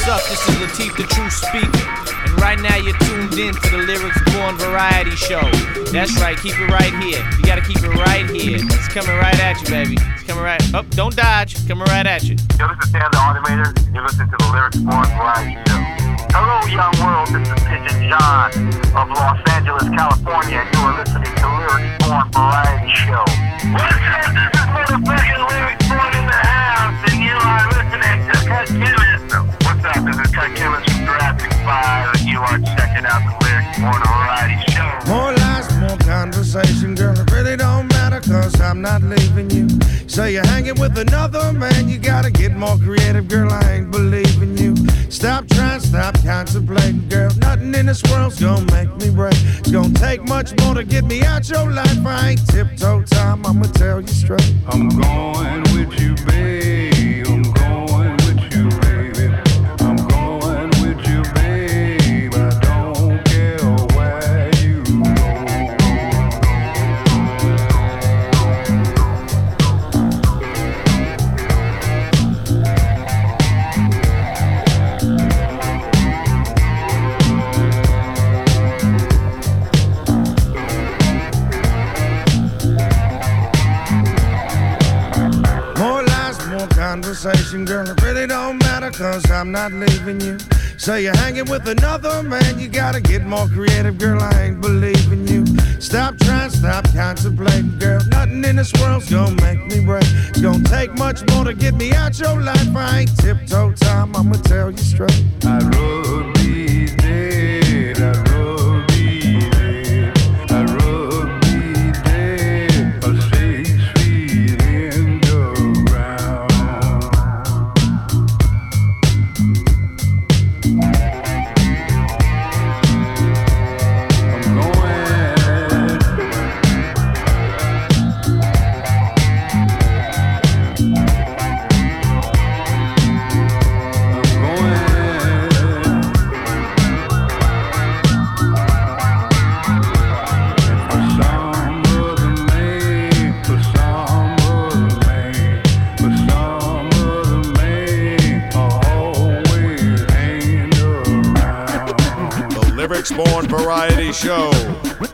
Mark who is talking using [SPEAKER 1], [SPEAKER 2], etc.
[SPEAKER 1] What's up? This is Latif, the Truth Speaker. And right now you're tuned in to the Lyrics Born Variety Show. That's right, keep it right here. You gotta keep it right here. It's coming right at you, baby. It's coming right. Oh, don't dodge. Coming right at you.
[SPEAKER 2] Yo, this is Dan the Automator. You're listening to the Lyrics Born Variety Show. Hello, young world. This is Pigeon John of Los Angeles, California, and you are listening to Lyrics Born Variety Show. What's up? This is motherfucking Lyrics Born in the house, and you are listening to Cut Killis. What's up? This is Cut Killis from Jurassic 5, and you are checking out the Lyrics Born Variety Show.
[SPEAKER 3] More lies, more conversation, girl. It really don't matter, cause I'm not leaving you. So you're hanging with another man, you gotta get more creative, girl. I ain't believing you. Stop trying, stop contemplating, girl. Nothing in this world's gonna make me break. It's gonna take much more to get me out your life. I ain't tiptoe time, I'ma tell you straight.
[SPEAKER 4] I'm going with you, babe. I'm going with you, baby. I'm going with you, babe. I don't care where you
[SPEAKER 3] Conversation, girl, it really don't matter, cause I'm not leaving you. So you're hanging with another man, you gotta get more creative, girl. I ain't believing you. Stop trying, stop contemplating, girl. Nothing in this world's gonna make me break. It's gonna take much more to get me out your life. I ain't tiptoe time, I'ma tell you straight.
[SPEAKER 4] I'd rather be dead. I'd rather be dead. I'd rather be dead. Or 6 feet in the ground.
[SPEAKER 5] Lyrics Born Variety Show.